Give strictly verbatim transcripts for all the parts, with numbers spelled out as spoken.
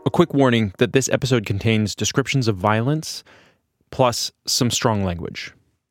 A quick warning that this episode contains descriptions of violence, plus some strong language.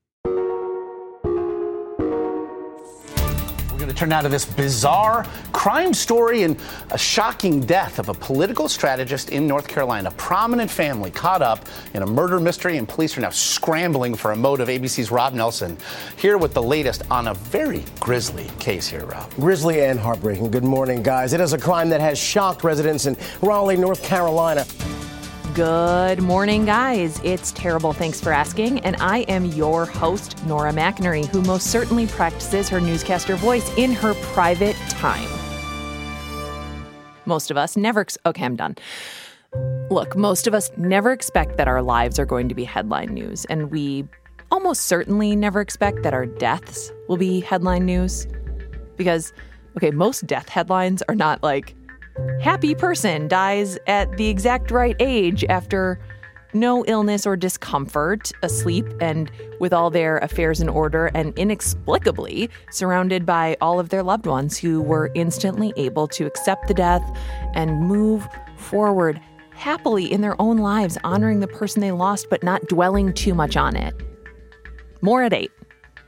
We're going to turn now to this bizarre crime story and a shocking death of a political strategist in North Carolina. A prominent family caught up in a murder mystery, and police are now scrambling for a motive. A B C's Rob Nelson here with the latest on a very grisly case here, Rob. Grisly and heartbreaking. Good morning, guys. It is a crime that has shocked residents in Raleigh, North Carolina. Good morning, guys. It's terrible. Thanks for asking. And I am your host, Nora McInerney, who most certainly practices her newscaster voice in her private time. Most of us never... Ex- okay, I'm done. Look, most of us never expect that our lives are going to be headline news, and we almost certainly never expect that our deaths will be headline news. Because, okay, most death headlines are not like, happy person dies at the exact right age after no illness or discomfort, asleep and with all their affairs in order and inexplicably surrounded by all of their loved ones who were instantly able to accept the death and move forward happily in their own lives, honoring the person they lost but not dwelling too much on it. More at eight.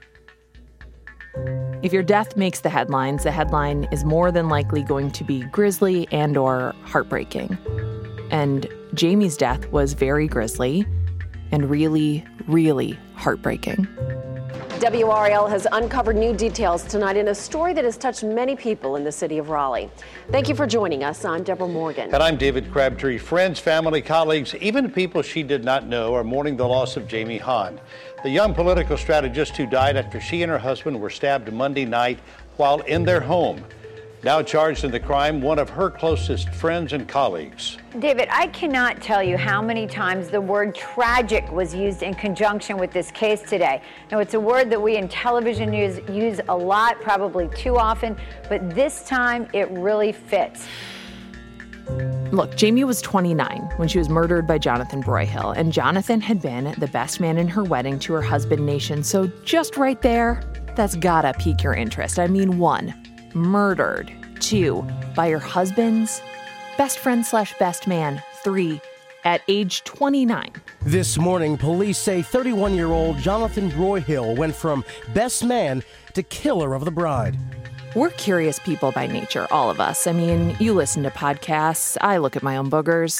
If your death makes the headlines, the headline is more than likely going to be grisly and or heartbreaking. And Jamie's death was very grisly and really, really heartbreaking. W R L has uncovered new details tonight in a story that has touched many people in the city of Raleigh. Thank you for joining us. I'm Deborah Morgan. And I'm David Crabtree. Friends, family, colleagues, even people she did not know are mourning the loss of Jamie Hahn, the young political strategist who died after she and her husband were stabbed Monday night while in their home. Now charged in the crime, one of her closest friends and colleagues. David, I cannot tell you how many times the word tragic was used in conjunction with this case today. Now, it's a word that we in television news use a lot, probably too often, but this time it really fits. Look, Jamie was twenty-nine when she was murdered by Jonathan Broyhill, and Jonathan had been the best man in her wedding to her husband, Nation. So just right there, that's gotta pique your interest. I mean, one, murdered. Two, by her husband's best friend slash best man. Three, at age twenty-nine. This morning, police say thirty-one-year-old Jonathan Broyhill went from best man to killer of the bride. We're curious people by nature, all of us. I mean, you listen to podcasts. I look at my own boogers.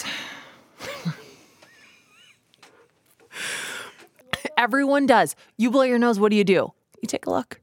Everyone does. You blow your nose, what do you do? You take a look.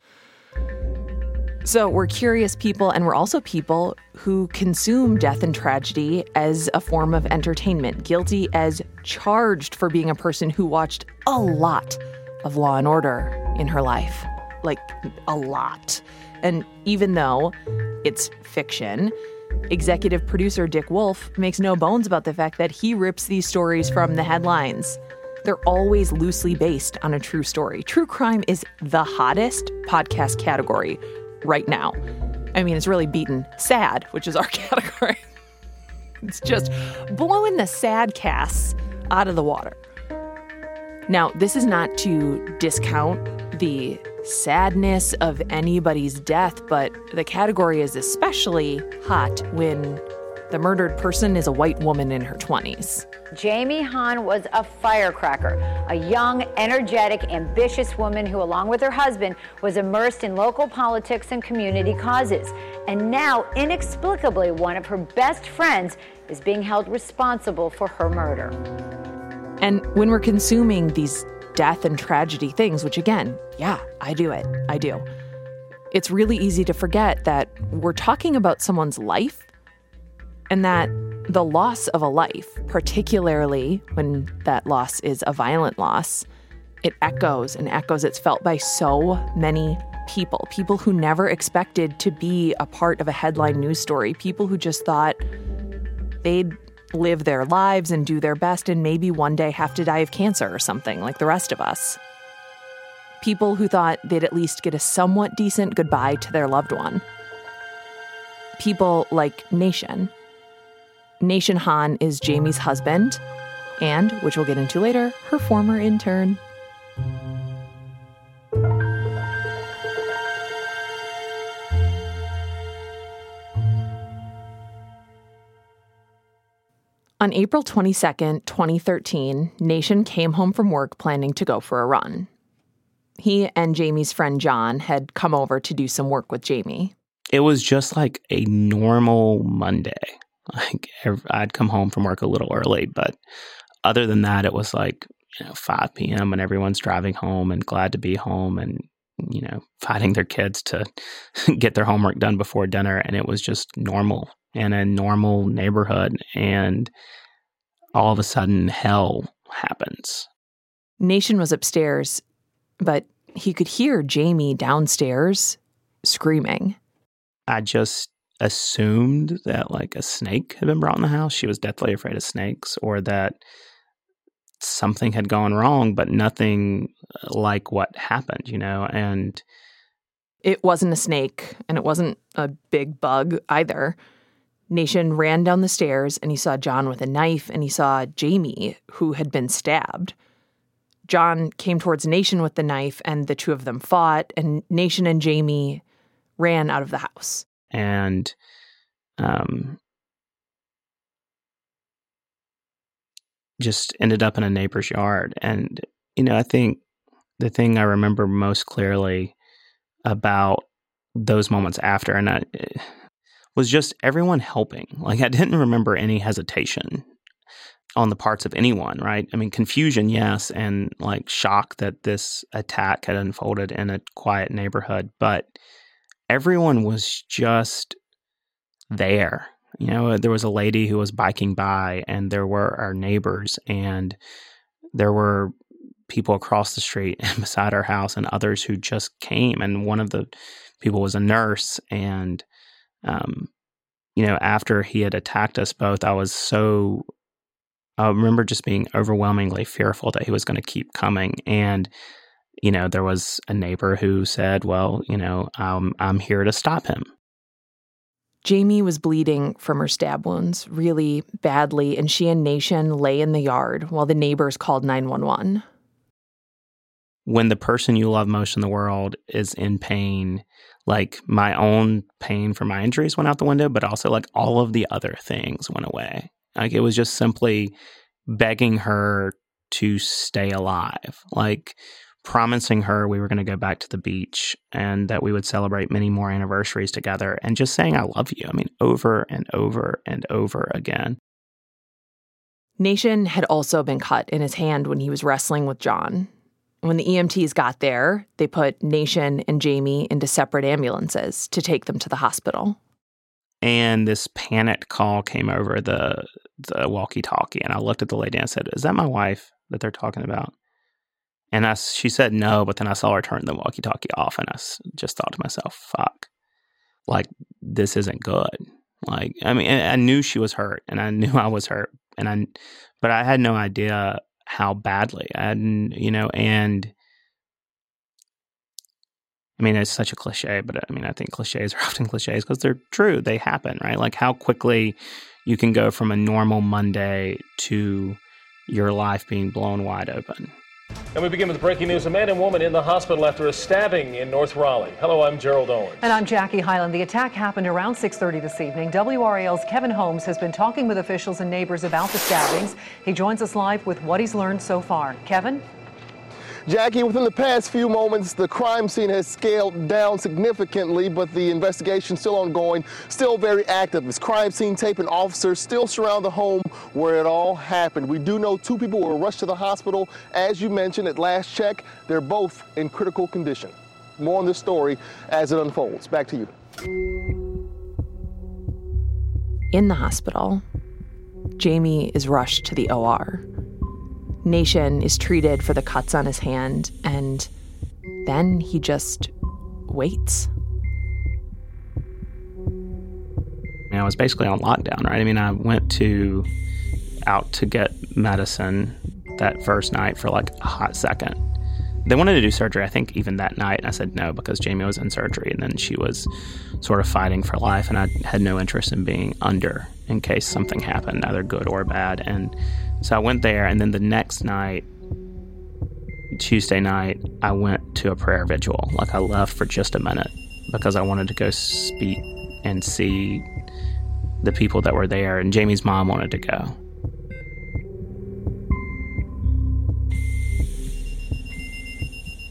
So we're curious people, and we're also people who consume death and tragedy as a form of entertainment, guilty as charged for being a person who watched a lot of Law and Order in her life. Like, a lot. And even though it's fiction, executive producer Dick Wolf makes no bones about the fact that he rips these stories from the headlines. They're always loosely based on a true story. True crime is the hottest podcast category right now. I mean, it's really beaten sad, which is our category. It's just blowing the sad casts out of the water. Now, this is not to discount the sadness of anybody's death, but the category is especially hot when the murdered person is a white woman in her twenties. Jamie Hahn was a firecracker, a young, energetic, ambitious woman who, along with her husband, was immersed in local politics and community causes. And now, inexplicably, one of her best friends is being held responsible for her murder. And when we're consuming these death and tragedy things, which again, yeah, I do it. I do. It's really easy to forget that we're talking about someone's life and that the loss of a life, particularly when that loss is a violent loss, it echoes and echoes. It's felt by so many people, people who never expected to be a part of a headline news story, people who just thought they'd live their lives and do their best and maybe one day have to die of cancer or something like the rest of us. People who thought they'd at least get a somewhat decent goodbye to their loved one. People like Nation. Nation Hahn is Jamie's husband and, which we'll get into later, her former intern. On April twenty-second, twenty thirteen, Nation came home from work planning to go for a run. He and Jamie's friend John had come over to do some work with Jamie. It was just like a normal Monday. Like I'd come home from work a little early, but other than that, it was like, you know, five p.m. and everyone's driving home and glad to be home and, you know, fighting their kids to get their homework done before dinner. And it was just normal in a normal neighborhood. And all of a sudden, hell happens. Nation was upstairs, but he could hear Jamie downstairs screaming. I just assumed that like a snake had been brought in the house. She was deathly afraid of snakes, or that something had gone wrong, but nothing like what happened, you know, and it wasn't a snake and it wasn't a big bug either. Nation ran down the stairs and he saw John with a knife and he saw Jamie, who had been stabbed. John came towards Nation with the knife and the two of them fought, and Nation and Jamie ran out of the house. And um, just ended up in a neighbor's yard. And, you know, I think the thing I remember most clearly about those moments after, and I, was just everyone helping. Like, I didn't remember any hesitation on the parts of anyone, right? I mean, confusion, yes, and like shock that this attack had unfolded in a quiet neighborhood, but everyone was just there. You know, there was a lady who was biking by, and there were our neighbors, and there were people across the street and beside our house, and others who just came. And one of the people was a nurse. And, um, you know, after he had attacked us both, I was so, I remember just being overwhelmingly fearful that he was going to keep coming. And, you know, there was a neighbor who said, well, you know, um, I'm here to stop him. Jamie was bleeding from her stab wounds really badly, and she and Nation lay in the yard while the neighbors called nine one one. When the person you love most in the world is in pain, like my own pain from my injuries went out the window, but also like all of the other things went away. Like it was just simply begging her to stay alive, like promising her we were going to go back to the beach and that we would celebrate many more anniversaries together, and just saying, I love you. I mean, over and over and over again. Nation had also been cut in his hand when he was wrestling with John. When the E M Ts got there, they put Nation and Jamie into separate ambulances to take them to the hospital. And this panicked call came over the the walkie-talkie, and I looked at the lady and I said, is that my wife that they're talking about? And I, she said no, but then I saw her turn the walkie-talkie off, and I just thought to myself, fuck, like, this isn't good. Like, I mean, I knew she was hurt, and I knew I was hurt, and I, but I had no idea how badly. I hadn't, you know, and I mean, it's such a cliche, but I mean, I think cliches are often cliches because they're true. They happen, right? Like how quickly you can go from a normal Monday to your life being blown wide open. And we begin with breaking news. A man and woman in the hospital after a stabbing in North Raleigh. Hello, I'm Gerald Owens. And I'm Jackie Hyland. The attack happened around six thirty this evening. W R A L's Kevin Holmes has been talking with officials and neighbors about the stabbings. He joins us live with what he's learned so far. Kevin? Jackie, within the past few moments, the crime scene has scaled down significantly, but the investigation still ongoing, still very active. As crime scene tape and officers still surround the home where it all happened. We do know two people were rushed to the hospital. As you mentioned, at last check, they're both in critical condition. More on this story as it unfolds. Back to you. In the hospital, Jamie is rushed to the O R. Nation is treated for the cuts on his hand, and then he just waits. I was basically on lockdown, right? I mean, I went to out to get medicine that first night for like a hot second. They wanted to do surgery, I think, even that night. And I said no because Jamie was in surgery, and then she was sort of fighting for life, and I had no interest in being under in case something happened, either good or bad. And so I went there, and then the next night, Tuesday night, I went to a prayer vigil. Like I left for just a minute because I wanted to go speak and see the people that were there, and Jamie's mom wanted to go.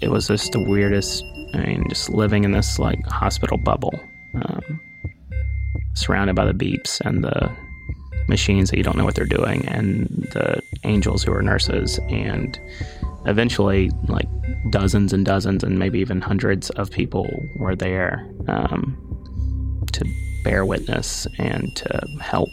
it was just the weirdest, I mean, just living in this like hospital bubble, um, surrounded by the beeps and the machines that you don't know what they're doing, and the angels who are nurses, and eventually like dozens and dozens and maybe even hundreds of people were there um, to bear witness and to help.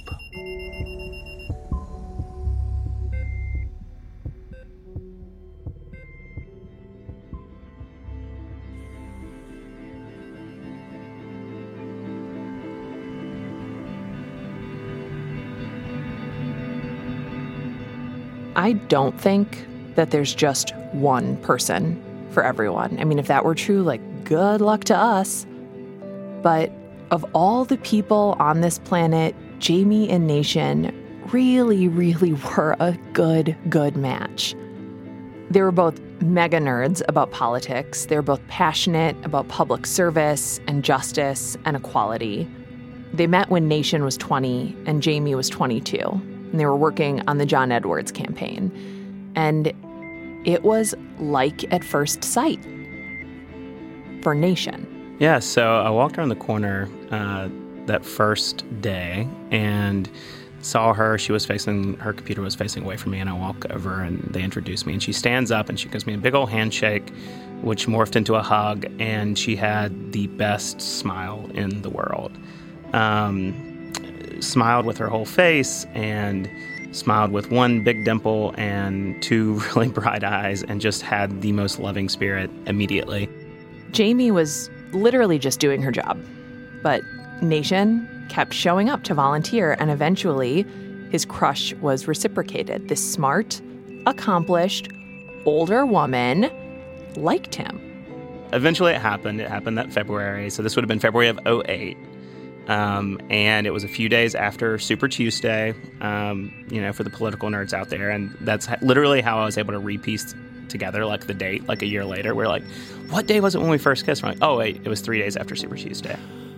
I don't think that there's just one person for everyone. I mean, if that were true, like, good luck to us. But of all the people on this planet, Jamie and Nation really, really were a good, good match. They were both mega nerds about politics. They were both passionate about public service and justice and equality. They met when Nation was twenty and Jamie was twenty-two. And they were working on the John Edwards campaign. And it was like at first sight for Nation. Yeah, so I walked around the corner uh, that first day and saw her. She was facing, her computer was facing away from me, and I walk over and they introduced me. And she stands up and she gives me a big old handshake, which morphed into a hug, and she had the best smile in the world. Um... smiled with her whole face and smiled with one big dimple and two really bright eyes and just had the most loving spirit immediately. Jamie was literally just doing her job, but Nation kept showing up to volunteer, and eventually his crush was reciprocated. This smart, accomplished, older woman liked him. Eventually it happened. It happened that February, so this would have been February of oh eight. Um, and it was a few days after Super Tuesday, um, you know, for the political nerds out there. And that's literally how I was able to repiece together, like, the date, like, a year later. We're like, what day was it when we first kissed? We're like, oh, wait, it was three days after Super Tuesday.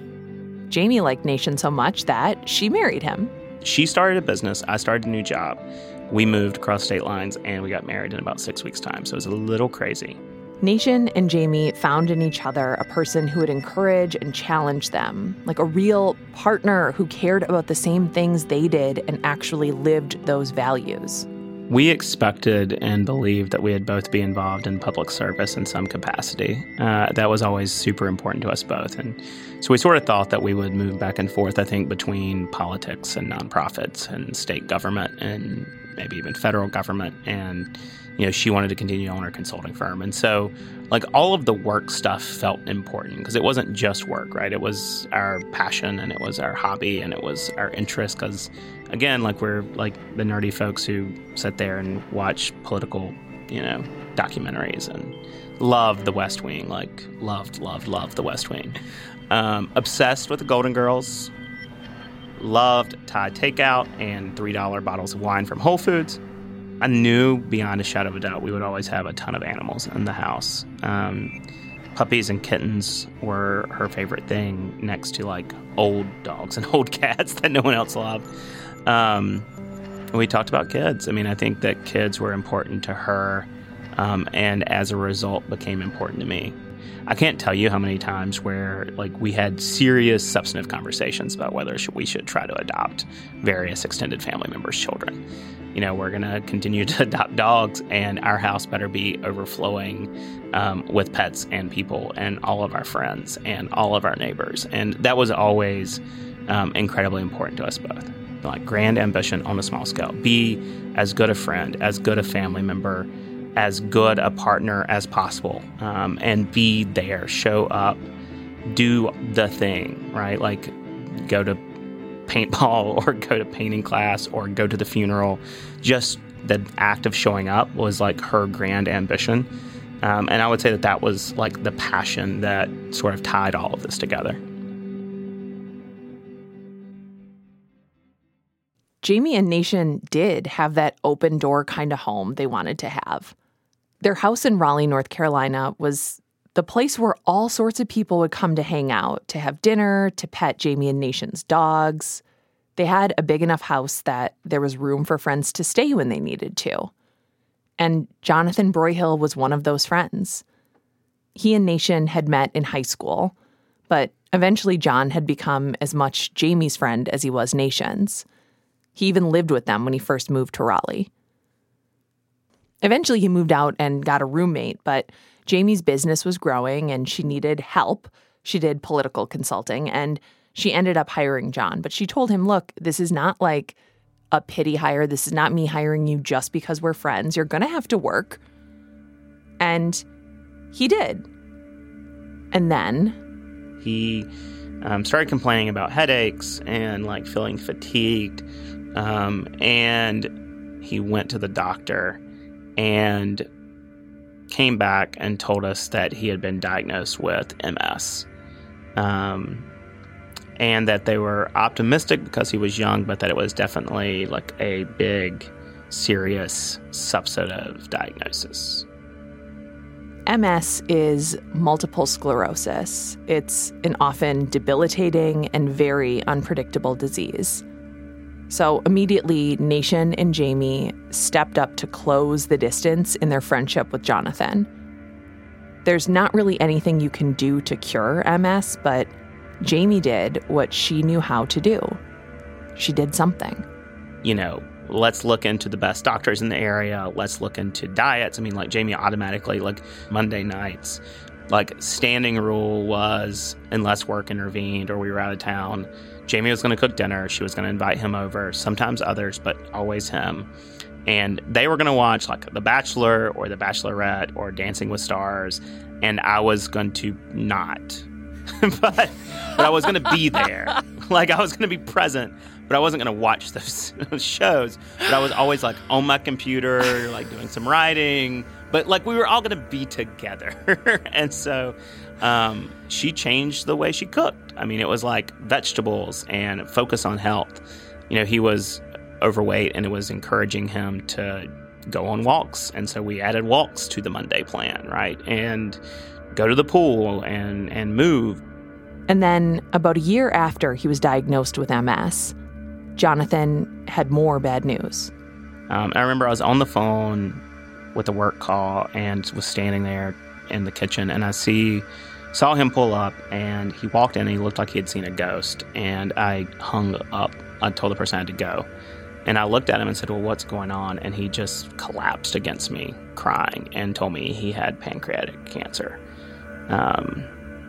Jamie liked Nation so much that she married him. She started a business. I started a new job. We moved across state lines, and we got married in about six weeks' time. So it was a little crazy. Nation and Jamie found in each other a person who would encourage and challenge them, like a real partner who cared about the same things they did and actually lived those values. We expected and believed that we would both be involved in public service in some capacity. Uh, that was always super important to us both. And so we sort of thought that we would move back and forth, I think, between politics and nonprofits and state government and maybe even federal government. And you know, she wanted to continue to own her consulting firm. And so, like, all of the work stuff felt important because it wasn't just work, right? It was our passion and it was our hobby and it was our interest because, again, like, we're, like, the nerdy folks who sit there and watch political, you know, documentaries and love The West Wing, like, loved, loved, loved The West Wing. Um, obsessed with the Golden Girls. Loved Thai takeout and three dollar bottles of wine from Whole Foods. I knew beyond a shadow of a doubt we would always have a ton of animals in the house. Um, puppies and kittens were her favorite thing next to, like, old dogs and old cats that no one else loved. Um, we talked about kids. I mean, I think that kids were important to her um, and as a result became important to me. I can't tell you how many times where, like, we had serious substantive conversations about whether we should try to adopt various extended family members' children. You know, we're going to continue to adopt dogs, and our house better be overflowing um, with pets and people and all of our friends and all of our neighbors. And that was always um, incredibly important to us both. Like, grand ambition on a small scale. Be as good a friend, as good a family member, as good a partner as possible, um, and be there, show up, do the thing, right? Like, go to paintball or go to painting class or go to the funeral. Just the act of showing up was, like, her grand ambition. Um, and I would say that that was, like, the passion that sort of tied all of this together. Jamie and Nation did have that open door kind of home they wanted to have. Their house in Raleigh, North Carolina was the place where all sorts of people would come to hang out, to have dinner, to pet Jamie and Nation's dogs. They had a big enough house that there was room for friends to stay when they needed to. And Jonathan Broyhill was one of those friends. He and Nation had met in high school, but eventually John had become as much Jamie's friend as he was Nation's. He even lived with them when he first moved to Raleigh. Eventually he moved out and got a roommate, but Jamie's business was growing and she needed help. She did political consulting, and she ended up hiring John. But she told him, look, this is not like a pity hire. This is not me hiring you just because we're friends. You're going to have to work. And he did. And then he um, started complaining about headaches and like feeling fatigued. Um, and he went to the doctor and came back and told us that he had been diagnosed with M S. Um, and that they were optimistic because he was young, but that it was definitely like a big, serious substantive diagnosis. M S is multiple sclerosis. It's an often debilitating and very unpredictable disease. So immediately, Nation and Jamie stepped up to close the distance in their friendship with Jonathan. There's not really anything you can do to cure M S, but Jamie did what she knew how to do. She did something. You know, let's look into the best doctors in the area. Let's look into diets. I mean, like Jamie automatically, like Monday nights, like standing rule was unless work intervened or we were out of town, Jamie was going to cook dinner. She was going to invite him over, sometimes others, but always him. And they were going to watch like The Bachelor or The Bachelorette or Dancing with Stars. And I was going to not. but, but I was going to be there. Like I was going to be present, but I wasn't going to watch those, those shows. But I was always like on my computer, like doing some writing. But like we were all going to be together. And so um, she changed the way she cooked. I mean, it was like vegetables and focus on health. You know, he was overweight and it was encouraging him to go on walks. And so we added walks to the Monday plan, right? And go to the pool and, and move. And then about a year after he was diagnosed with M S, Jonathan had more bad news. Um, I remember I was on the phone with a work call and was standing there in the kitchen and I see saw him pull up and he walked in and he looked like he had seen a ghost. And I hung up. I told the person I had to go. And I looked at him and said, well, what's going on? And he just collapsed against me, crying, and told me he had pancreatic cancer. Um,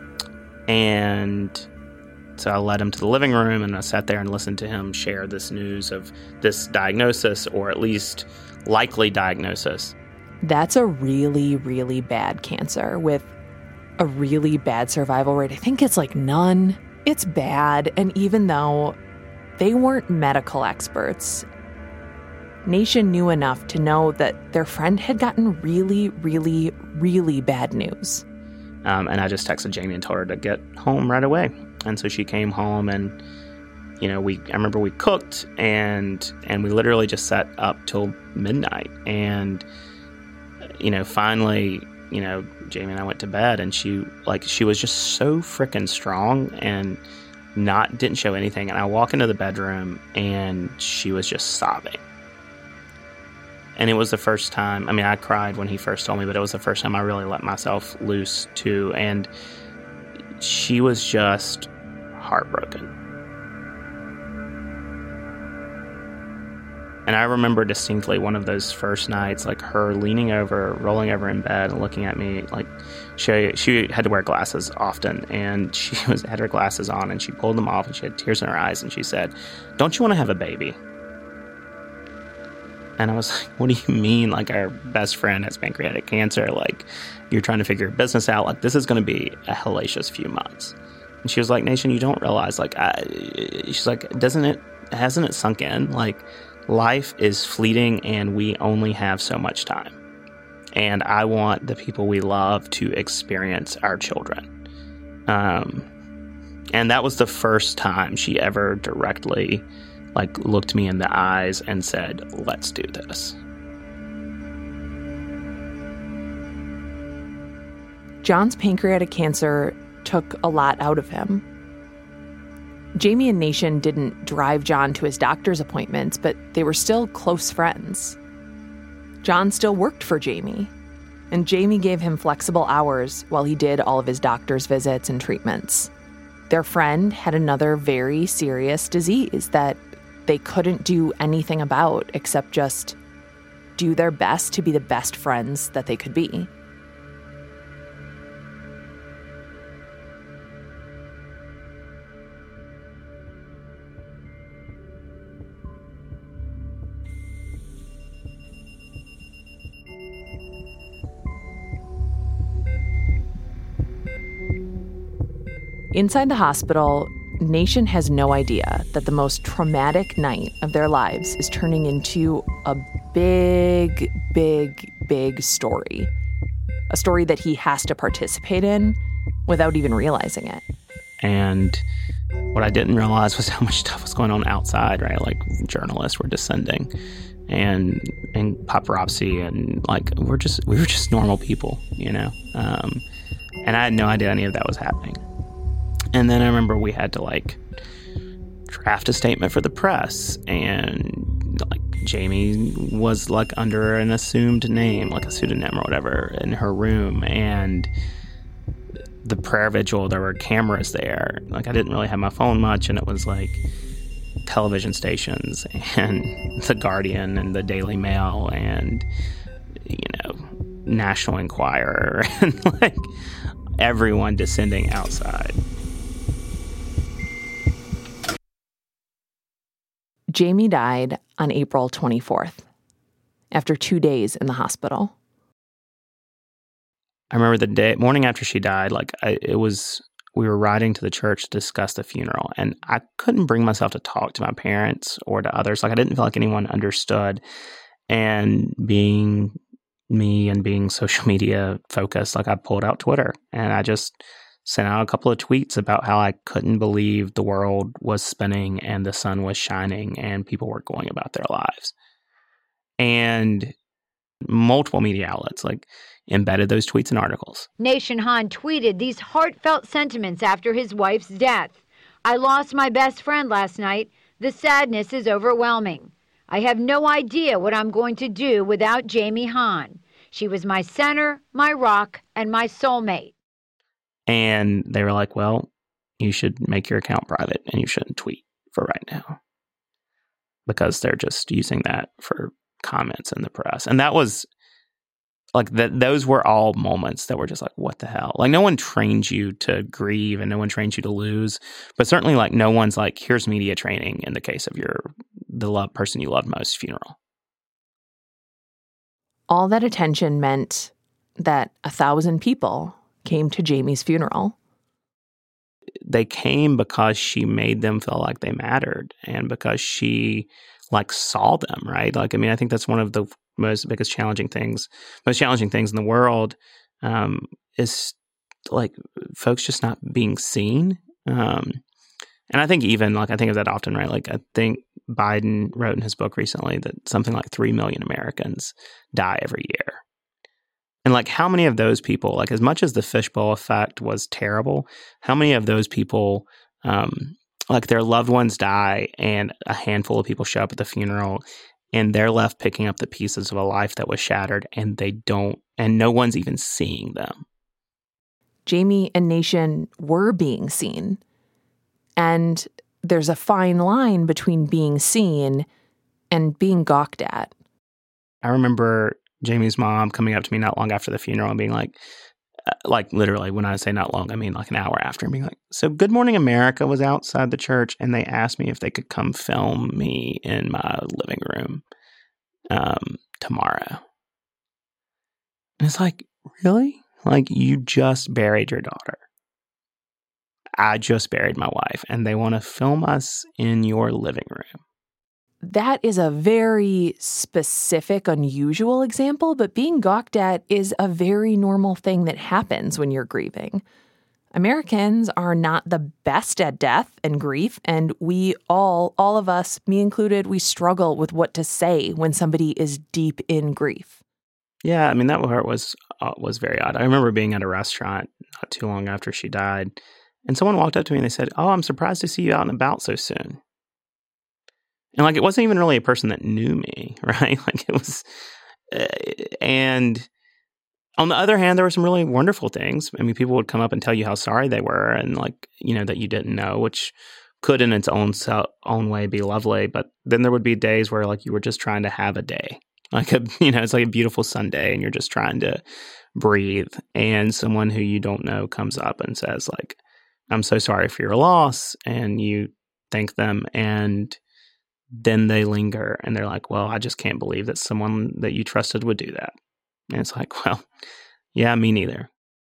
and so I led him to the living room, and I sat there and listened to him share this news of this diagnosis, or at least likely diagnosis. That's a really, really bad cancer with a really bad survival rate. I think it's like none. It's bad. And even though they weren't medical experts, Nation knew enough to know that their friend had gotten really, really, really bad news. Um, and I just texted Jamie and told her to get home right away. And so she came home and, you know, we I remember we cooked and and we literally just sat up till midnight. And, you know, finally, you know, Jamie and I went to bed and she, like, she was just so freaking strong and not didn't show anything. And I walk into the bedroom and she was just sobbing. And it was the first time, I mean, I cried when he first told me, but it was the first time I really let myself loose too. And she was just heartbroken. And I remember distinctly one of those first nights, like her leaning over, rolling over in bed and looking at me. Like she she had to wear glasses often, and she was had her glasses on, and she pulled them off, and she had tears in her eyes, and she said, "Don't you want to have a baby?" And I was like, "What do you mean? Like our best friend has pancreatic cancer? Like you're trying to figure your business out? Like this is going to be a hellacious few months." And she was like, "Nation, you don't realize? Like, I, she's like, doesn't it? Hasn't it sunk in? Like." Life is fleeting and we only have so much time. And I want the people we love to experience our children. Um, and that was the first time she ever directly like looked me in the eyes and said, "Let's do this." John's pancreatic cancer took a lot out of him. Jamie and Nation didn't drive John to his doctor's appointments, but they were still close friends. John still worked for Jamie. And Jamie gave him flexible hours while he did all of his doctor's visits and treatments. Their friend had another very serious disease that they couldn't do anything about except just do their best to be the best friends that they could be. Inside the hospital, Nation has no idea that the most traumatic night of their lives is turning into a big, big, big story. A story that he has to participate in without even realizing it. And what I didn't realize was how much stuff was going on outside, right? Like journalists were descending and and paparazzi and like we're just we were just normal people, you know? Um, and I had no idea any of that was happening. And then I remember we had to like draft a statement for the press, and like Jamie was like under an assumed name, like a pseudonym or whatever, in her room. And the prayer vigil, there were cameras there. Like I didn't really have my phone much, and it was like television stations and The Guardian and the Daily Mail and, you know, National Enquirer and like everyone descending outside. Jamie died on April twenty-fourth, after two days in the hospital. I remember the day, morning after she died, like I, it was, we were riding to the church to discuss the funeral, and I couldn't bring myself to talk to my parents or to others. Like I didn't feel like anyone understood. And being me and being social media focused, like I pulled out Twitter and I just sent out a couple of tweets about how I couldn't believe the world was spinning and the sun was shining and people were going about their lives. And multiple media outlets like embedded those tweets in articles. Nation Hahn tweeted these heartfelt sentiments after his wife's death. I lost my best friend last night. The sadness is overwhelming. I have no idea what I'm going to do without Jamie Hahn. She was my center, my rock, and my soulmate. And they were like, well, you should make your account private and you shouldn't tweet for right now. Because they're just using that for comments in the press. And that was like, that. those were all moments that were just like, what the hell? Like no one trains you to grieve and no one trains you to lose. But certainly like no one's like, here's media training in the case of your, the love person you love most funeral. All that attention meant that a thousand people came to Jamie's funeral. They came because she made them feel like they mattered and because she like saw them, right? Like, I mean, I think that's one of the most biggest challenging things, most challenging things in the world um, is like folks just not being seen. Um, and I think even like, I think of that often, right? Like I think Biden wrote in his book recently that something like three million Americans die every year. And like how many of those people, like as much as the fishbowl effect was terrible, how many of those people, um, like their loved ones die and a handful of people show up at the funeral and they're left picking up the pieces of a life that was shattered and they don't, and no one's even seeing them. Jamie and Nation were being seen. And there's a fine line between being seen and being gawked at. I remember Jamie's mom coming up to me not long after the funeral and being like, uh, like literally when I say not long, I mean like an hour after, and being like, so Good Morning America was outside the church and they asked me if they could come film me in my living room um, tomorrow. And it's like, really? Like you just buried your daughter. I just buried my wife and they want to film us in your living room. That is a very specific, unusual example, but being gawked at is a very normal thing that happens when you're grieving. Americans are not the best at death and grief, and we all, all of us, me included, we struggle with what to say when somebody is deep in grief. Yeah, I mean, that part was, uh, was very odd. I remember being at a restaurant not too long after she died, and someone walked up to me and they said, oh, I'm surprised to see you out and about so soon. And like, it wasn't even really a person that knew me, right? Like it was, uh, and On the other hand, there were some really wonderful things. I mean, people would come up and tell you how sorry they were and, like, you know, that you didn't know, which could in its own so- own way be lovely. But then there would be days where, like, you were just trying to have a day. Like, a, you know, it's like a beautiful Sunday and you're just trying to breathe. And someone who you don't know comes up and says, like, I'm so sorry for your loss. And you thank them. And then they linger and they're like, well, I just can't believe that someone that you trusted would do that. And it's like, well, yeah, me neither.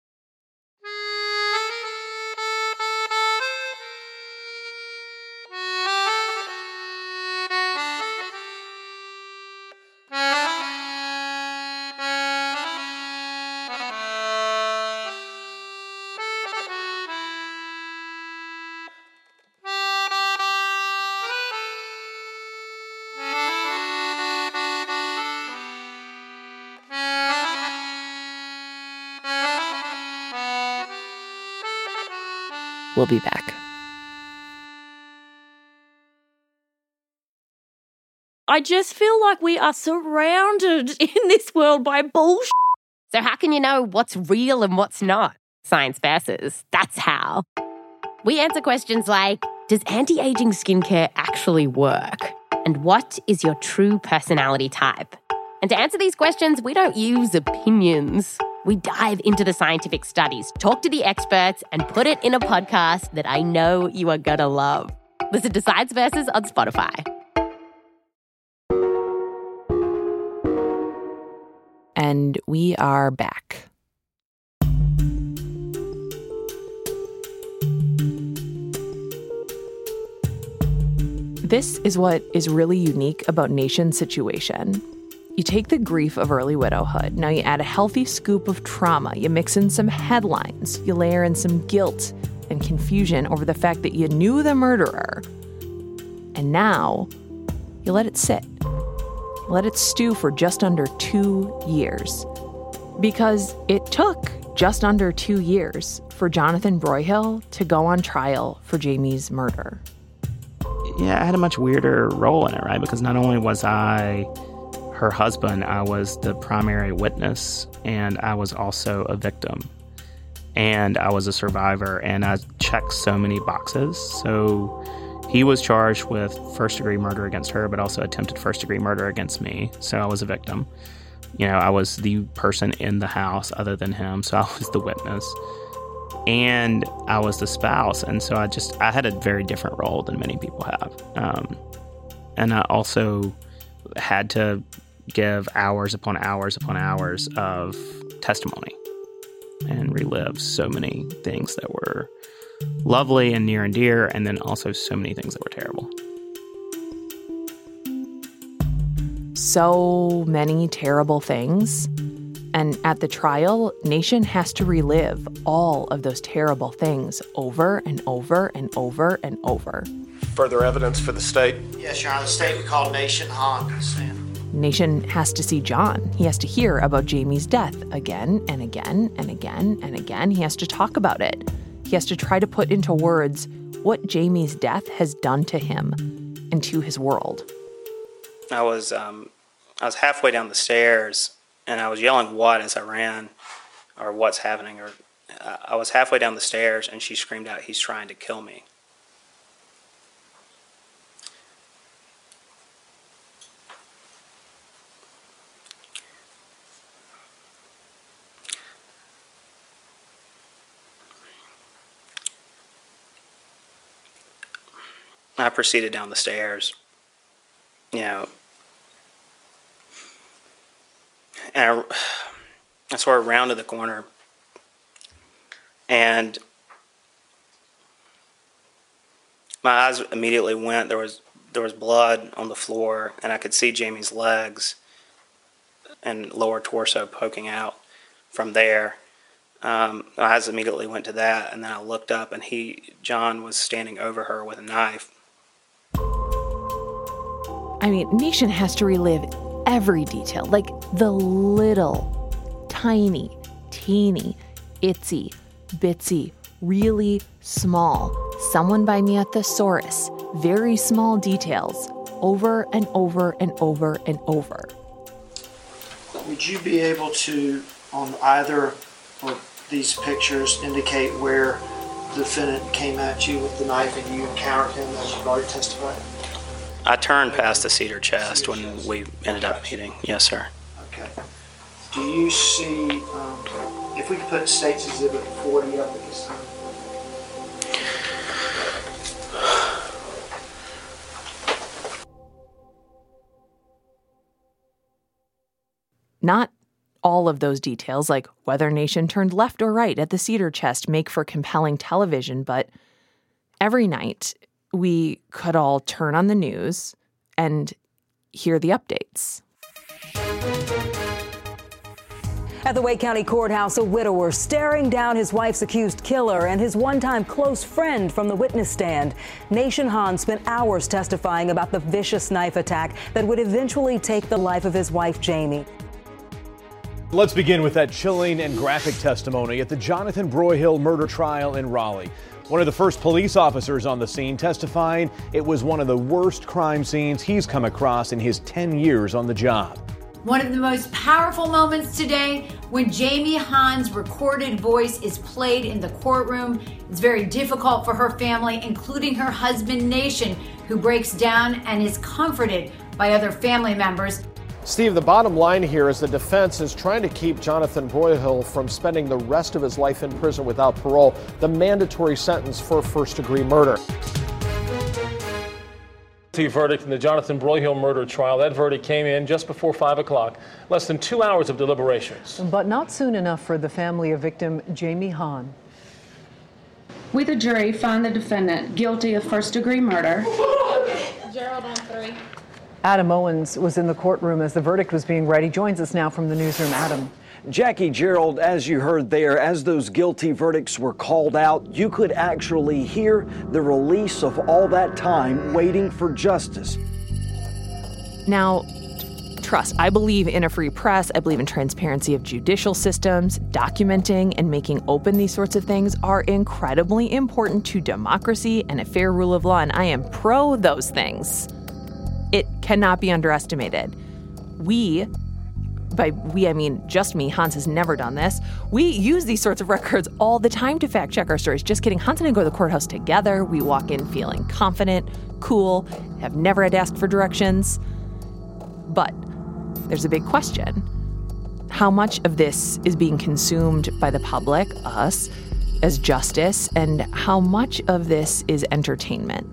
We'll be back. I just feel like we are surrounded in this world by bullshit. So how can you know what's real and what's not? Science Versus, that's how. We answer questions like, does anti-aging skincare actually work? And what is your true personality type? And to answer these questions, we don't use opinions. We dive into the scientific studies, talk to the experts, and put it in a podcast that I know you are gonna love. Listen to Science Versus on Spotify. And we are back. This is what is really unique about Nation's situation. You take the grief of early widowhood. Now you add a healthy scoop of trauma. You mix in some headlines. You layer in some guilt and confusion over the fact that you knew the murderer. And now you let it sit. You let it stew for just under two years. Because it took just under two years for Jonathan Broyhill to go on trial for Jamie's murder. Yeah, I had a much weirder role in it, right? Because not only was I her husband, I was the primary witness, and I was also a victim, and I was a survivor, and I checked so many boxes. So he was charged with first-degree murder against her, but also attempted first-degree murder against me. So I was a victim. You know, I was the person in the house other than him, so I was the witness. And I was the spouse, and so I just, I had a very different role than many people have. Um, and I also had to give hours upon hours upon hours of testimony and relive so many things that were lovely and near and dear, and then also so many things that were terrible. So many terrible things. And at the trial, Nation has to relive all of those terrible things over and over and over and over. Further evidence for the state? Yes, Your Honor. The state we call Nation Hahn to stand. Nation has to see John. He has to hear about Jamie's death again and again and again and again. He has to talk about it. He has to try to put into words what Jamie's death has done to him and to his world. I was um, I was halfway down the stairs, and I was yelling "what" as I ran, or what's happening, or uh, I was halfway down the stairs, and she screamed out, "He's trying to kill me." I proceeded down the stairs, you know, and I, I sort of rounded the corner, and my eyes immediately went. There was there was blood on the floor, and I could see Jamie's legs and lower torso poking out from there. Um, my eyes immediately went to that, and then I looked up, and he, John, was standing over her with a knife. I mean, Nation has to relive every detail, like the little, tiny, teeny, itsy, bitsy, really small, someone by me a thesaurus, very small details, over and over and over and over. Would you be able to on either of these pictures indicate where the defendant came at you with the knife and you encountered him as you've already testified? I turned past the cedar chest when we ended up meeting. Yes, sir. Okay. Do you see, um, if we could put State's Exhibit forty up at this time? Not all of those details, like whether Nation turned left or right at the cedar chest, make for compelling television, but every night we could all turn on the news and hear the updates. At the Wake County Courthouse, a widower staring down his wife's accused killer and his one-time close friend from the witness stand. Nation Hahn spent hours testifying about the vicious knife attack that would eventually take the life of his wife, Jamie. Let's begin with that chilling and graphic testimony at the Jonathan Broyhill murder trial in Raleigh. One of the first police officers on the scene testifying it was one of the worst crime scenes he's come across in his ten years on the job. One of the most powerful moments today when Jamie Hahn's recorded voice is played in the courtroom. It's very difficult for her family, including her husband, Nation, who breaks down and is comforted by other family members. Steve, the bottom line here is the defense is trying to keep Jonathan Broyhill from spending the rest of his life in prison without parole, the mandatory sentence for first-degree murder. The verdict in the Jonathan Broyhill murder trial. That verdict came in just before five o'clock. Less than two hours of deliberations. But not soon enough for the family of victim Jamie Hahn. We, the jury, find the defendant guilty of first-degree murder. Gerald on three. Adam Owens was in the courtroom as the verdict was being read. He joins us now from the newsroom. Adam. Jackie, Gerald, as you heard there, as those guilty verdicts were called out, you could actually hear the release of all that time waiting for justice. Now, trust, I believe in a free press. I believe in transparency of judicial systems. Documenting and making open these sorts of things are incredibly important to democracy and a fair rule of law, and I am pro those things. It cannot be underestimated. We, by we I mean just me, Hans has never done this, we use these sorts of records all the time to fact check our stories. Just kidding, Hans and I go to the courthouse together. We walk in feeling confident, cool, have never had to ask for directions. But there's a big question. How much of this is being consumed by the public, us, as justice, and how much of this is entertainment?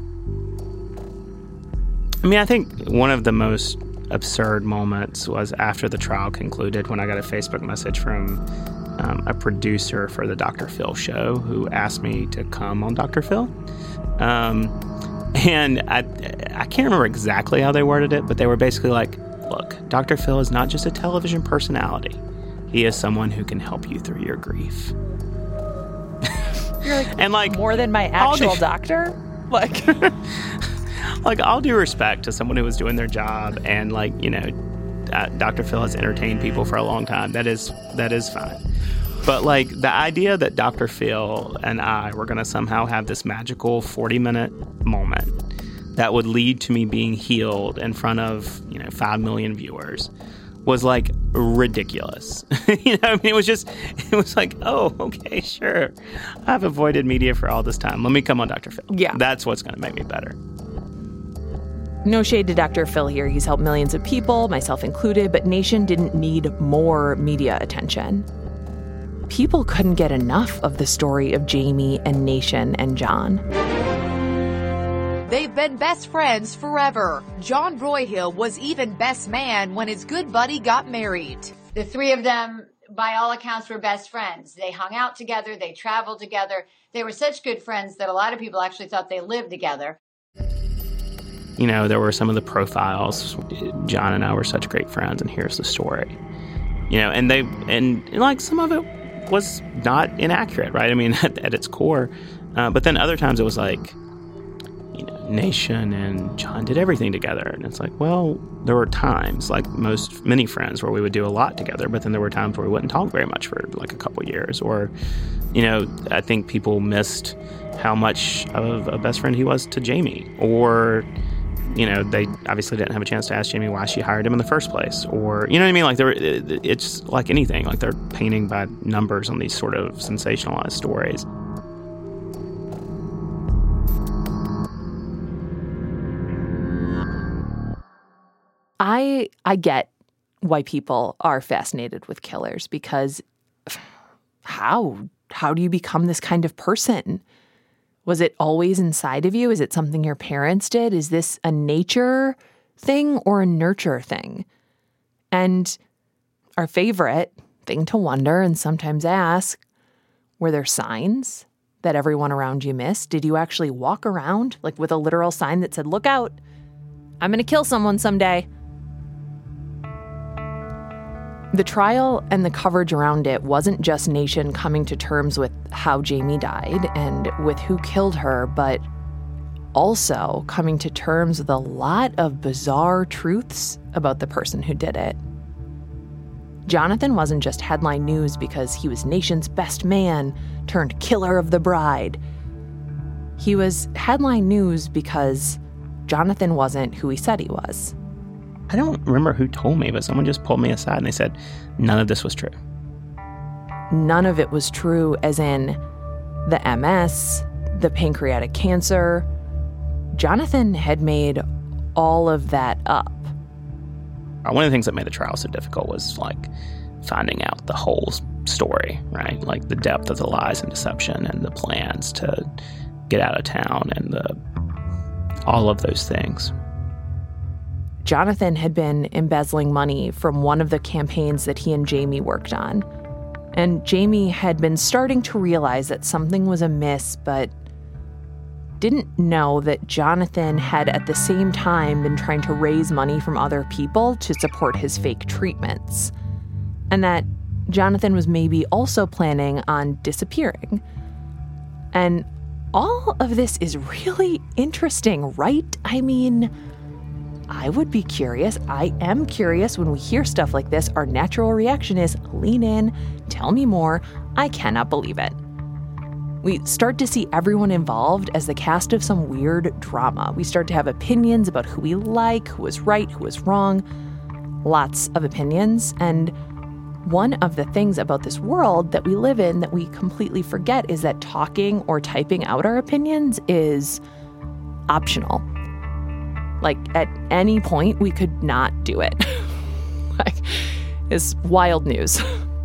I mean, I think one of the most absurd moments was after the trial concluded when I got a Facebook message from um, a producer for the Doctor Phil show who asked me to come on Doctor Phil. Um, and I, I can't remember exactly how they worded it, but they were basically like, look, Doctor Phil is not just a television personality. He is someone who can help you through your grief. You're like, and like more than my actual doctor? Like... Like, all due respect to someone who was doing their job and, like, you know, uh, Doctor Phil has entertained people for a long time. That is that is fine. But, like, the idea that Doctor Phil and I were going to somehow have this magical forty-minute moment that would lead to me being healed in front of, you know, five million viewers was, like, ridiculous. you know, I mean, it was just, it was like, oh, okay, sure. I've avoided media for all this time. Let me come on Doctor Phil. Yeah. That's what's going to make me better. No shade to Doctor Phil here. He's helped millions of people, myself included, but Nation didn't need more media attention. People couldn't get enough of the story of Jamie and Nation and John. They've been best friends forever. John Broyhill was even best man when his good buddy got married. The three of them, by all accounts, were best friends. They hung out together. They traveled together. They were such good friends that a lot of people actually thought they lived together. You know, there were some of the profiles. John and I were such great friends, and here's the story. You know, and they, and like some of it was not inaccurate, right? I mean, at, at its core. Uh, but then other times it was like, you know, Nation and John did everything together. And it's like, well, there were times, like most, many friends, where we would do a lot together, but then there were times where we wouldn't talk very much for like a couple years. Or, you know, I think people missed how much of a best friend he was to Jamie. Or you know, they obviously didn't have a chance to ask Jamie why she hired him in the first place. Or, you know what I mean? Like, they're, it's like anything. Like, they're painting by numbers on these sort of sensationalized stories. I I get why people are fascinated with killers, because how? How do you become this kind of person? Was it always inside of you? Is it something your parents did? Is this a nature thing or a nurture thing? And our favorite thing to wonder and sometimes ask, were there signs that everyone around you missed? Did you actually walk around like with a literal sign that said, "Look out, I'm going to kill someone someday"? The trial and the coverage around it wasn't just Nation coming to terms with how Jamie died and with who killed her, but also coming to terms with a lot of bizarre truths about the person who did it. Jonathan wasn't just headline news because he was Nation's best man turned killer of the bride. He was headline news because Jonathan wasn't who he said he was. I don't remember who told me, but someone just pulled me aside and they said, none of this was true. None of it was true, as in the M S, the pancreatic cancer. Jonathan had made all of that up. One of the things that made the trial so difficult was, like, finding out the whole story, right? Like, the depth of the lies and deception and the plans to get out of town and the all of those things. Jonathan had been embezzling money from one of the campaigns that he and Jamie worked on. And Jamie had been starting to realize that something was amiss, but didn't know that Jonathan had at the same time been trying to raise money from other people to support his fake treatments. And that Jonathan was maybe also planning on disappearing. And all of this is really interesting, right? I mean, I would be curious. I am curious when we hear stuff like this. Our natural reaction is lean in, tell me more. I cannot believe it. We start to see everyone involved as the cast of some weird drama. We start to have opinions about who we like, who was right, who was wrong. Lots of opinions. And one of the things about this world that we live in that we completely forget is that talking or typing out our opinions is optional. Like, at any point, we could not do it. Like, it's wild news.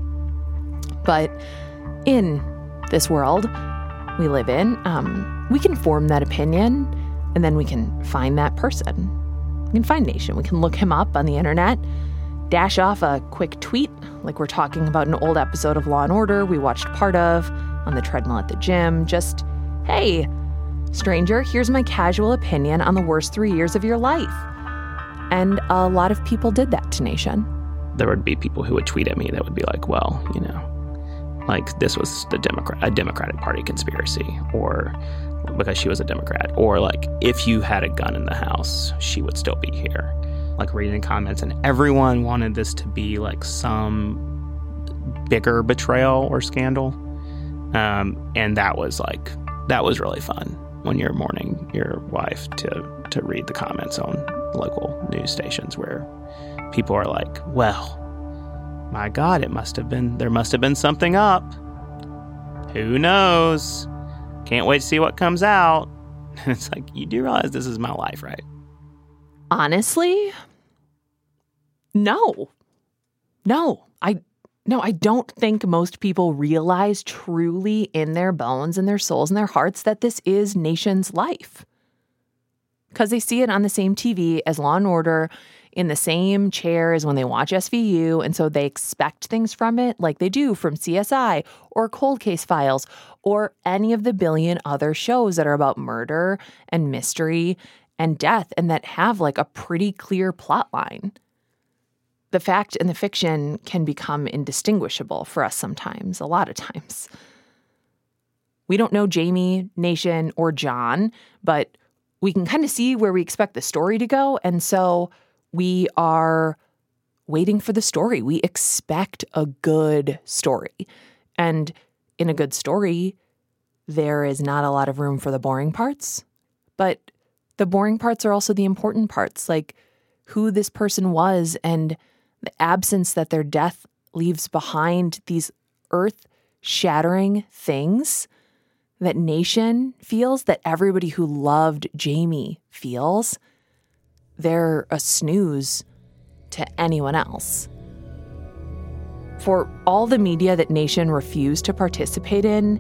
But in this world we live in, um, we can form that opinion, and then we can find that person. We can find Nation. We can look him up on the internet, dash off a quick tweet, like we're talking about an old episode of Law and Order we watched part of on the treadmill at the gym. Just, hey, stranger, here's my casual opinion on the worst three years of your life. And a lot of people did that to Nation. There would be people who would tweet at me that would be like, well, you know, like this was the Democrat, a Democratic Party conspiracy, or because she was a Democrat, or like if you had a gun in the house, she would still be here. Like reading comments, and everyone wanted this to be like some bigger betrayal or scandal. Um, and that was like, that was really fun when you're mourning your wife to, to read the comments on local news stations where people are like, well, my God, it must have been, there must have been something up. Who knows? Can't wait to see what comes out. And it's like, you do realize this is my life, right? Honestly, no. No, I no, I don't think most people realize truly in their bones and their souls and their hearts that this is Nation's life. Because they see it on the same T V as Law and Order, in the same chair as when they watch S V U, and so they expect things from it like they do from C S I or Cold Case Files or any of the billion other shows that are about murder and mystery and death and that have like a pretty clear plot line. The fact and the fiction can become indistinguishable for us sometimes, a lot of times. We don't know Jamie, Nation, or John, but we can kind of see where we expect the story to go, and so we are waiting for the story. We expect a good story. And in a good story, there is not a lot of room for the boring parts, but The boring parts are also the important parts, like who this person was and the absence that their death leaves behind, these earth-shattering things that Nation feels, that everybody who loved Jamie feels. They're a snooze to anyone else. For all the media that Nation refused to participate in,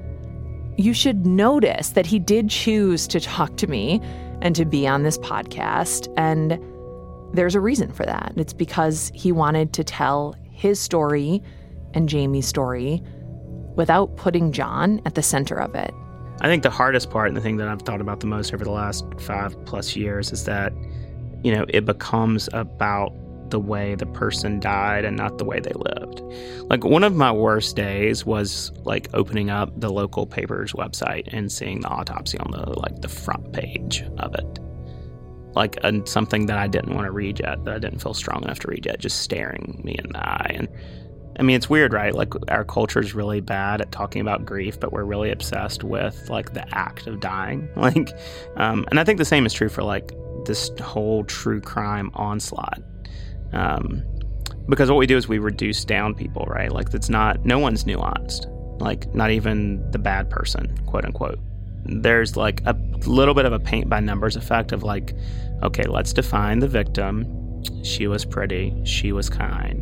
you should notice that he did choose to talk to me and to be on this podcast, and there's a reason for that. It's because he wanted to tell his story and Jamie's story without putting John at the center of it. I think the hardest part and the thing that I've thought about the most over the last five plus years is that, you know, it becomes about the way the person died and not the way they lived. Like, one of my worst days was like opening up the local paper's website and seeing the autopsy on the like the front page of it. Like uh, something that I didn't want to read yet, that I didn't feel strong enough to read yet, just staring me in the eye. And I mean, it's weird, right? Like, our culture is really bad at talking about grief, but we're really obsessed with like the act of dying. Like, um, and I think the same is true for like this whole true crime onslaught. Um, because what we do is we reduce down people, right? Like, it's not, no one's nuanced. Like, not even the bad person, quote unquote. There's like a little bit of a paint by numbers effect of like, okay, let's define the victim. She was pretty, she was kind,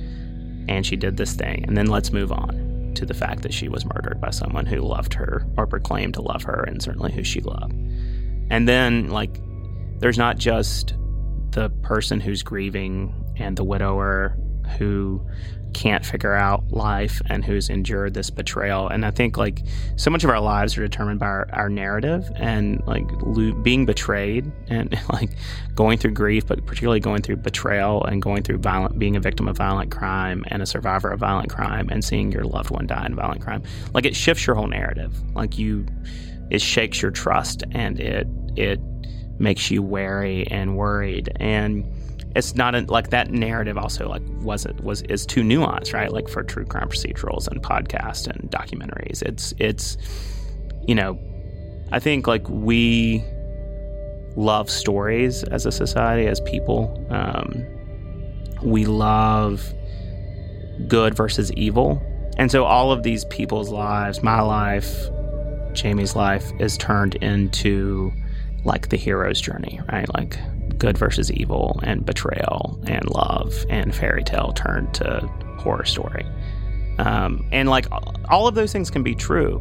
and she did this thing. And then let's move on to the fact that she was murdered by someone who loved her or proclaimed to love her, and certainly who she loved. And then, like, there's not just the person who's grieving and the widower who can't figure out life and who's endured this betrayal. And I think, like, so much of our lives are determined by our, our narrative, and like lo- being betrayed and like going through grief, but particularly going through betrayal and going through violent, being a victim of violent crime and a survivor of violent crime and seeing your loved one die in violent crime. Like, it shifts your whole narrative. Like, you, it shakes your trust, and it, it makes you wary and worried. And it's not a, like that narrative also like wasn't was is too nuanced, right? Like, for true crime procedurals and podcasts and documentaries, it's it's you know, I think like we love stories as a society, as people. Um, we love good versus evil, and so all of these people's lives, my life, Jamie's life, is turned into like the hero's journey, right? Like, good versus evil, and betrayal, and love, and fairy tale turned to horror story. Um, and like, all of those things can be true.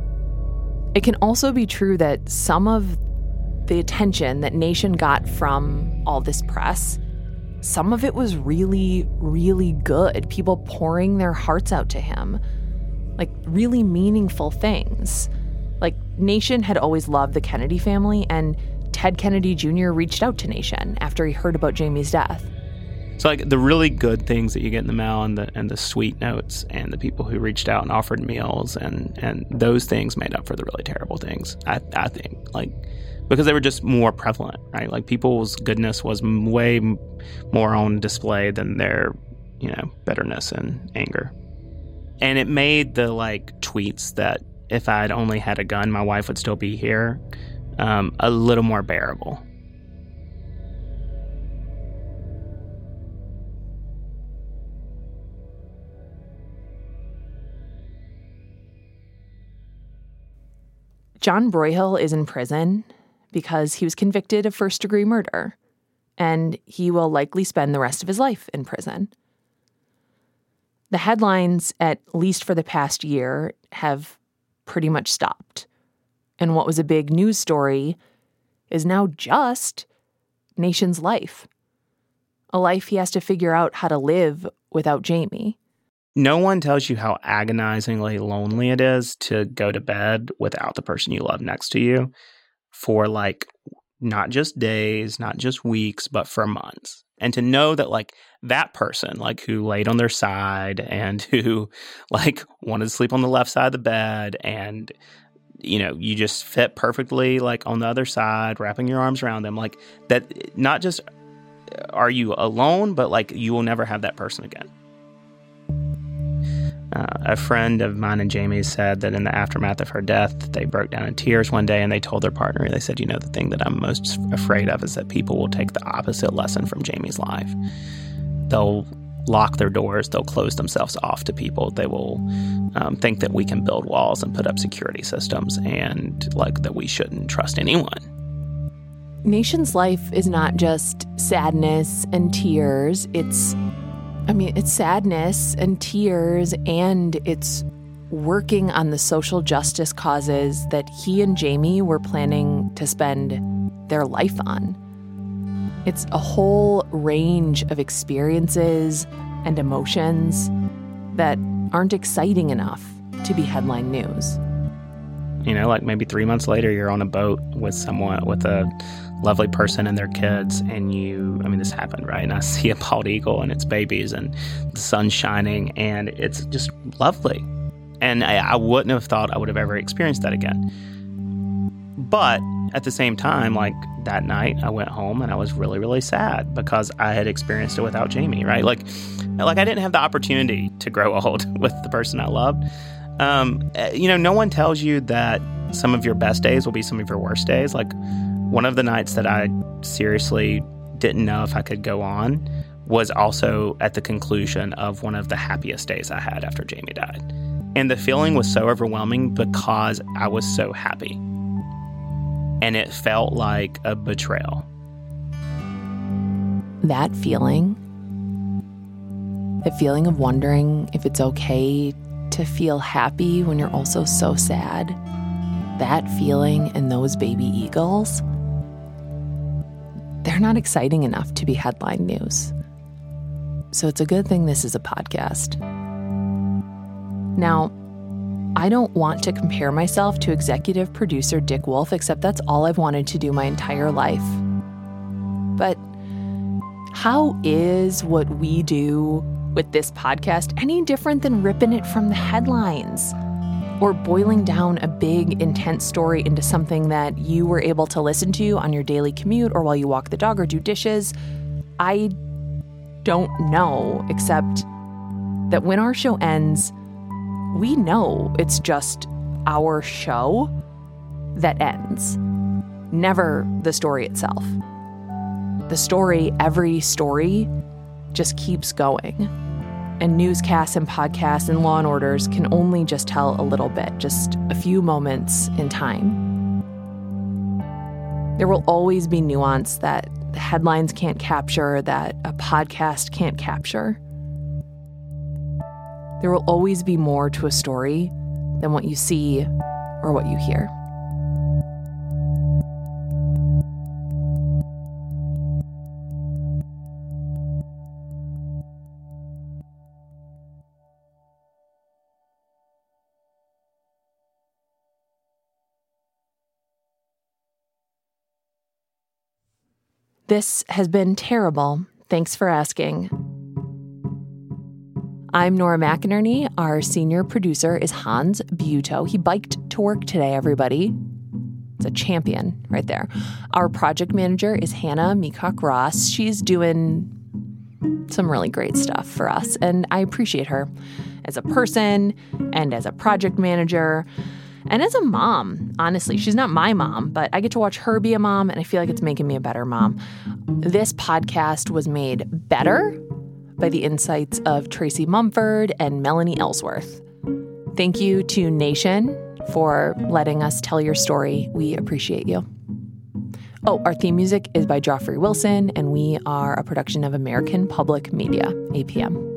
It can also be true that some of the attention that Nation got from all this press, some of it was really, really good. People pouring their hearts out to him, like really meaningful things. Like, Nation had always loved the Kennedy family, and Ted Kennedy Junior reached out to Nation after he heard about Jamie's death. So, like, the really good things that you get in the mail, and the and the sweet notes, and the people who reached out and offered meals, and and those things made up for the really terrible things, I, I think. Like, because they were just more prevalent, right? Like, people's goodness was way more on display than their, you know, bitterness and anger. And it made the, like, tweets that if I'd only had a gun, my wife would still be here, um, a little more bearable. John Broyhill is in prison because he was convicted of first-degree murder, and he will likely spend the rest of his life in prison. The headlines, at least for the past year, have pretty much stopped. And what was a big news story is now just Nation's life. A life he has to figure out how to live without Jamie. No one tells you how agonizingly lonely it is to go to bed without the person you love next to you for, like, not just days, not just weeks, but for months. And to know that, like, that person, like, who laid on their side and who, like, wanted to sleep on the left side of the bed, and, you know, you just fit perfectly, like, on the other side, wrapping your arms around them, like, that not just are you alone, but, like, you will never have that person again. Uh, a friend of mine and Jamie's said that in the aftermath of her death, they broke down in tears one day and they told their partner, they said, you know, the thing that I'm most afraid of is that people will take the opposite lesson from Jamie's life. They'll lock their doors. They'll close themselves off to people. They will um, think that we can build walls and put up security systems and like that we shouldn't trust anyone. Nation's life is not just sadness and tears. It's, I mean, it's sadness and tears, and it's working on the social justice causes that he and Jamie were planning to spend their life on. It's a whole range of experiences and emotions that aren't exciting enough to be headline news. You know, like maybe three months later, you're on a boat with someone, with a lovely person and their kids, and you, I mean, this happened, right? And I see a bald eagle and its babies and the sun's shining, and it's just lovely. And I, I wouldn't have thought I would have ever experienced that again. But at the same time, like that night, I went home and I was really, really sad because I had experienced it without Jamie, right? Like, like I didn't have the opportunity to grow old with the person I loved. Um, you know, no one tells you that some of your best days will be some of your worst days. Like, one of the nights that I seriously didn't know if I could go on was also at the conclusion of one of the happiest days I had after Jamie died. And the feeling was so overwhelming because I was so happy. And it felt like a betrayal. That feeling, the feeling of wondering if it's okay to feel happy when you're also so sad, that feeling and those baby eagles, they're not exciting enough to be headline news. So it's a good thing this is a podcast. Now, I don't want to compare myself to executive producer Dick Wolf, except that's all I've wanted to do my entire life. But how is what we do with this podcast any different than ripping it from the headlines? Or boiling down a big, intense story into something that you were able to listen to on your daily commute or while you walk the dog or do dishes? I don't know, except that when our show ends, we know it's just our show that ends, never the story itself. The story, every story, just keeps going. And newscasts and podcasts and Law and Orders can only just tell a little bit, just a few moments in time. There will always be nuance that the headlines can't capture, that a podcast can't capture. There will always be more to a story than what you see or what you hear. This has been terrible. Thanks for asking. I'm Nora McInerney. Our senior producer is Hans Buetow. He biked to work today, everybody. It's a champion right there. Our project manager is Hannah Meacock-Ross. She's doing some really great stuff for us, and I appreciate her as a person and as a project manager. And as a mom, honestly, she's not my mom, but I get to watch her be a mom, and I feel like it's making me a better mom. This podcast was made better by the insights of Tracy Mumford and Melanie Ellsworth. Thank you to Nation for letting us tell your story. We appreciate you. Oh, our theme music is by Joffrey Wilson, and we are a production of American Public Media, A P M.